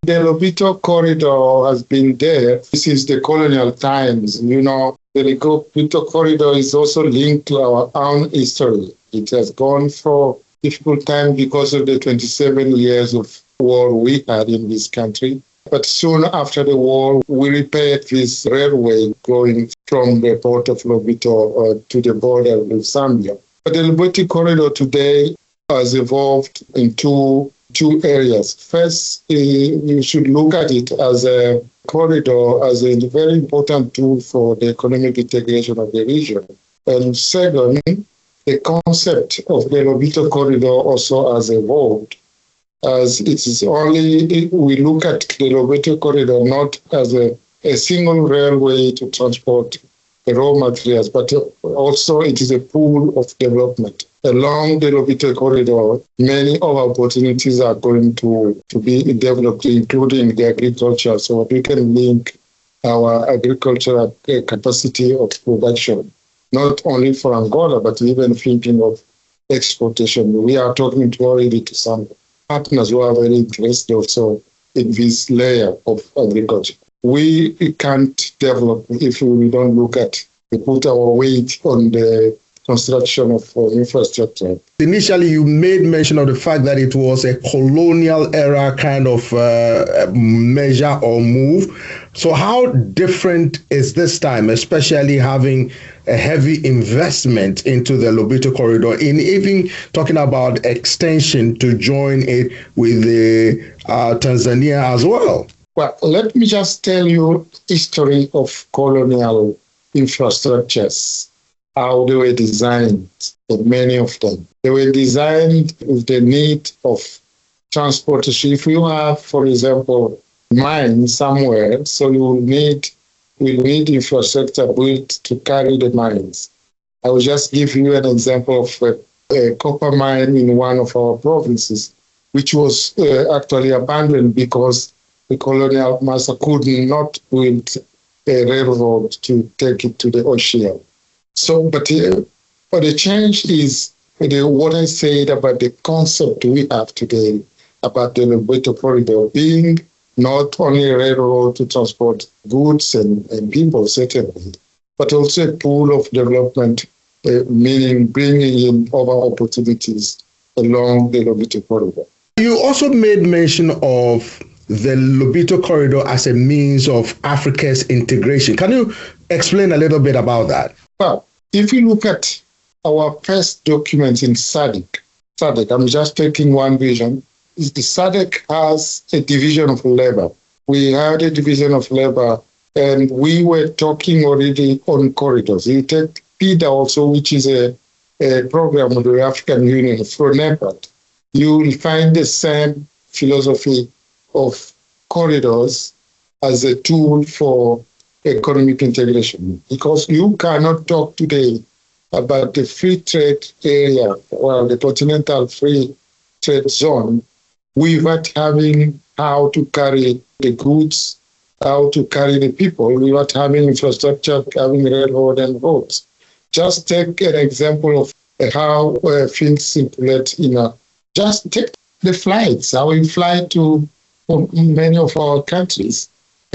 The Lobito corridor has been there since the colonial times. The Lobito corridor is also linked to our own history. It has gone for difficult time because of the 27 years of war we had in this country. But soon after the war, we repaired this railway going from the port of Lobito to the border with Zambia. But the Lobito corridor today has evolved into two areas. First, you should look at it as a corridor, as a very important tool for the economic integration of the region. And second, the concept of the Lobito corridor also has evolved, as it is only, we look at the Lobito corridor not as a single railway to transport the raw materials, but also it is a pool of development. Along the Lobito corridor, many of our opportunities are going to be developed, including the agriculture, so we can link our agricultural capacity of production, not only for Angola, but even thinking of exportation. We are talking already to some partners who are very interested also in this layer of agriculture. We can't develop if we don't look at, we put our weight on the construction of infrastructure. Initially, you made mention of the fact that it was a colonial era kind of measure or move. So how different is this time, especially having a heavy investment into the Lobito corridor, in even talking about extension to join it with the Tanzania as well? Well, let me just tell you history of colonial infrastructures, how they were designed, many of them. They were designed with the need of transportation. If you have, for example, mines somewhere, so we need infrastructure built to carry the mines. I will just give you an example of a copper mine in one of our provinces, which was actually abandoned because the colonial master could not build a railroad to take it to the ocean. So, but the change is what I said about the concept we have today about the Lobito corridor being not only a railroad to transport goods and people, certainly, but also a pool of development, meaning bringing in other opportunities along the Lobito corridor. You also made mention of the Lobito corridor as a means of Africa's integration. Can you explain a little bit about that? Well, if you look at our first document in SADC, I'm just taking one vision, is the SADC has a division of labor. We had a division of labor, and we were talking already on corridors. You take PIDA also, which is a program of the African Union through NEPAD. You will find the same philosophy of corridors as a tool for economic integration, because you cannot talk today about the free trade area or the continental free trade zone without having how to carry the goods, how to carry the people, without having infrastructure, having railroad and roads. Just take an example of how things circulate just take the flights, how we fly to many of our countries.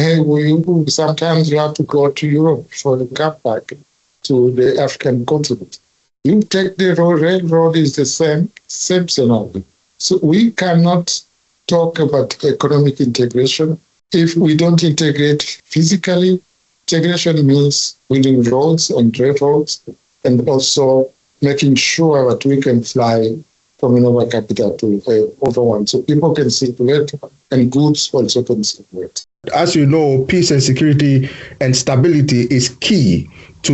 And sometimes you have to go to Europe for the come back to the African continent. You take the railroad is the same scenario. So we cannot talk about economic integration if we don't integrate physically. Integration means building roads and railroads, and also making sure that we can fly from another capital to other one, so people can circulate and goods also can circulate. As you know, peace and security and stability is key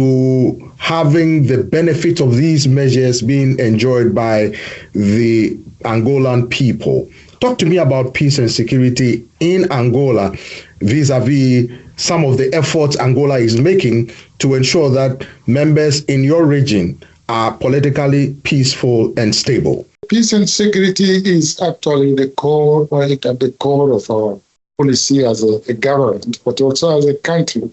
to having the benefit of these measures being enjoyed by the Angolan people. Talk to me about peace and security in Angola vis-a-vis some of the efforts Angola is making to ensure that members in your region are politically peaceful and stable. Peace and security is actually the core, right at the core of our policy as a government, but also as a country.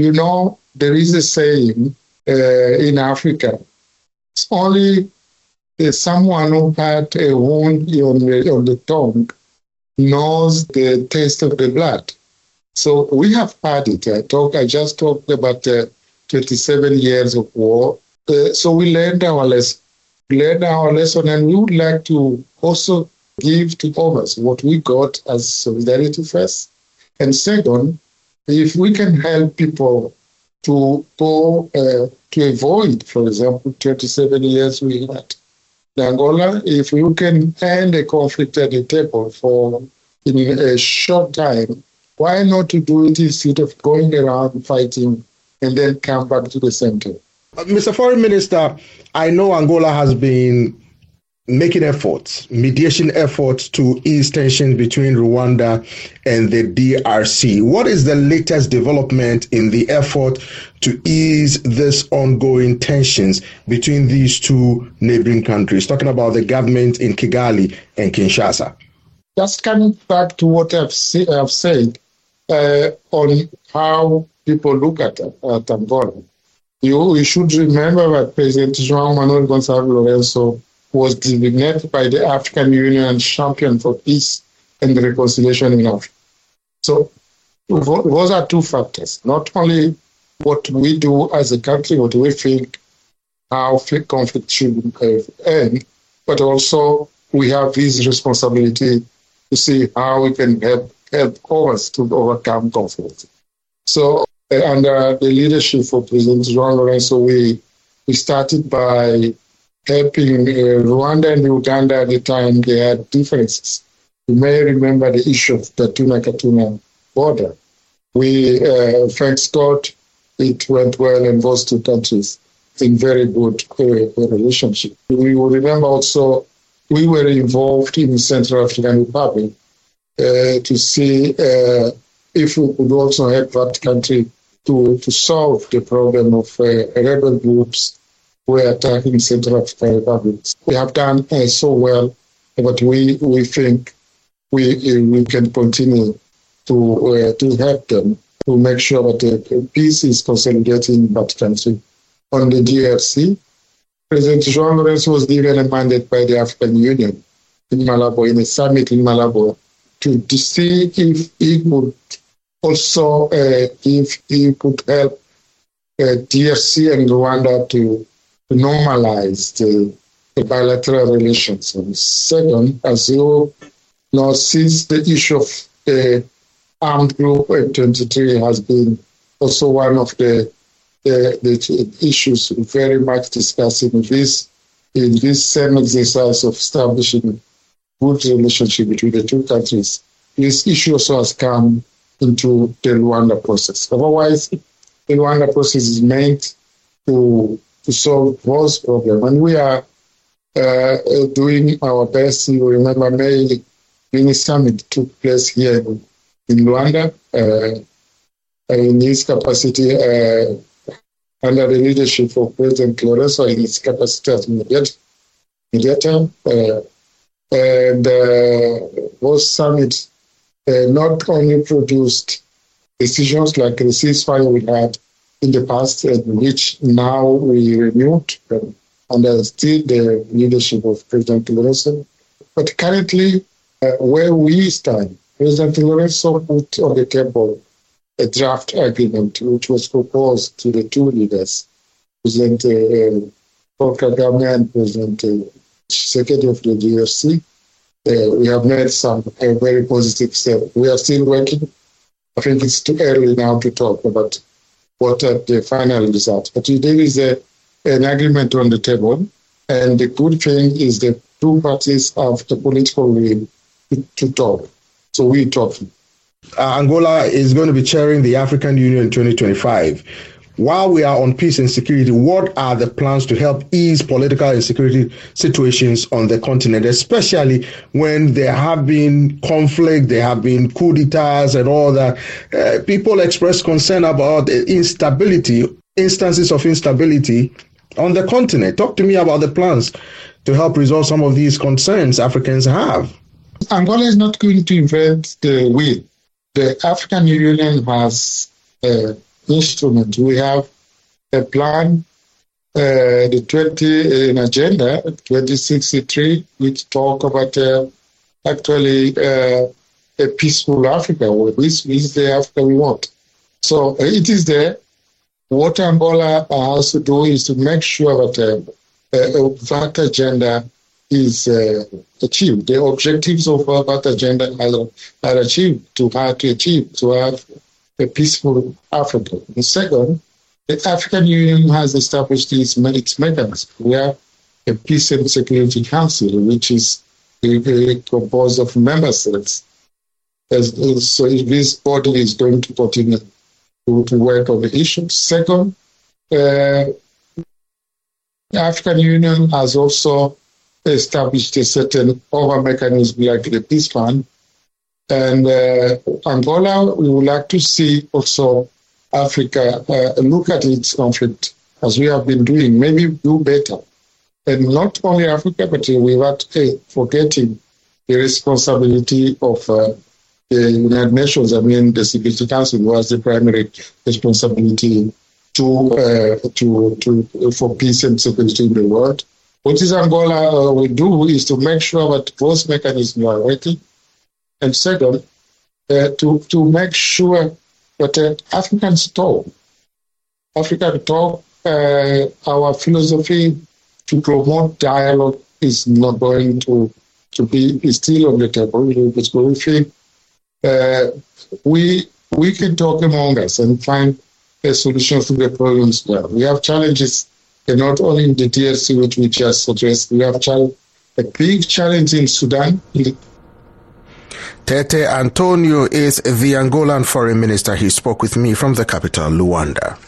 There is a saying in Africa, it's only someone who had a wound on the tongue knows the taste of the blood. So we have had it. I just talked about 27 years of war. So we learned our lesson. And we would like to also give to others what we got as solidarity first. And second, if we can help people to go to avoid, for example, 27 years we had in Angola, if we can end a conflict at the table in a short time, why not to do it instead of going around fighting and then come back to the center? Mr. Foreign Minister, I know Angola has been making efforts, mediation efforts to ease tensions between Rwanda and the DRC. What is the latest development in the effort to ease this ongoing tensions between these two neighboring countries? Talking about the government in Kigali and Kinshasa. Just coming back to what I've said on how people look at Angola. You should remember that President João Manuel Gonçalves Lourenço was designated by the African Union champion for peace and reconciliation in Africa. So those are two factors, not only what we do as a country, what we think how conflict should end, but also we have this responsibility to see how we can help others to overcome conflict. So under the leadership of President João Lourenço, we started by helping Rwanda and Uganda at the time. They had differences. You may remember the issue of the Gatuna border. We, thanks God, it went well in those two countries in very good relationship. We will remember also we were involved in the Central African Republic to see if we could also help that country to solve the problem of rebel groups who are attacking Central African Republic. We have done so well, but we think we can continue to help them to make sure that peace is consolidated in that country. On the DRC, President João Lourenço was given a mandate by the African Union in Malabo, in a summit in Malabo, to see if he could also if he could help DRC and Rwanda to normalize the bilateral relations. And second, as you know, since the issue of the armed group M23 has been also one of the issues very much discussed in this same exercise of establishing good relationship between the two countries. This issue also has come into the Rwanda process. Otherwise, the Rwanda process is meant to solve those problems. And we are doing our best. You remember, May Mini Summit took place here in Rwanda in his capacity under the leadership of President Lourenço in his capacity as mediator. And those summits not only produced decisions like the ceasefire we had in the past, which now we renewed under still the leadership of President Lourenço, but currently where we stand, President Lourenço put on the table a draft agreement which was proposed to the two leaders, President Paul Kagame and President Tshisekedi of the DRC. We have made some very positive steps. We are still working. I think it's too early now to talk about what the final result. But there is an agreement on the table, and the good thing is the two parties have the political will to talk. So we're talking. Angola is going to be chairing the African Union in 2025. While we are on peace and security, what are the plans to help ease political and security situations on the continent, especially when there have been conflict, there have been coup d'etats and all that? People express concern about instability, instances of instability on the continent. Talk to me about the plans to help resolve some of these concerns Africans have. Angola is not going to invent the wheel. The African Union has instrument. We have a plan, the Agenda 2063, which talk about actually a peaceful Africa. This is the Africa we want. So it is there. What Angola has to do is to make sure that that agenda is achieved. The objectives of that agenda are achieved, to have a peaceful Africa. And second, the African Union has established its mechanism. We have a Peace and Security Council, which is composed of member states. So this body is going to continue to work on the issue. Second, the African Union has also established a certain other mechanism like the Peace Fund. And Angola, we would like to see also Africa look at its conflict as we have been doing, maybe do better. And not only Africa, but without forgetting the responsibility of the United Nations. I mean, the Security Council was the primary responsibility for peace and security in the world. What is Angola will do is to make sure that both mechanisms are working. And second, to make sure that Africans talk. Our philosophy to promote dialogue is not going to be still on the table, because we think we can talk among us and find a solution to the problems well. We have challenges, and not only in the DRC, which we just addressed. We have a big challenge in Sudan. Tete Antonio is the Angolan foreign minister. He spoke with me from the capital, Luanda.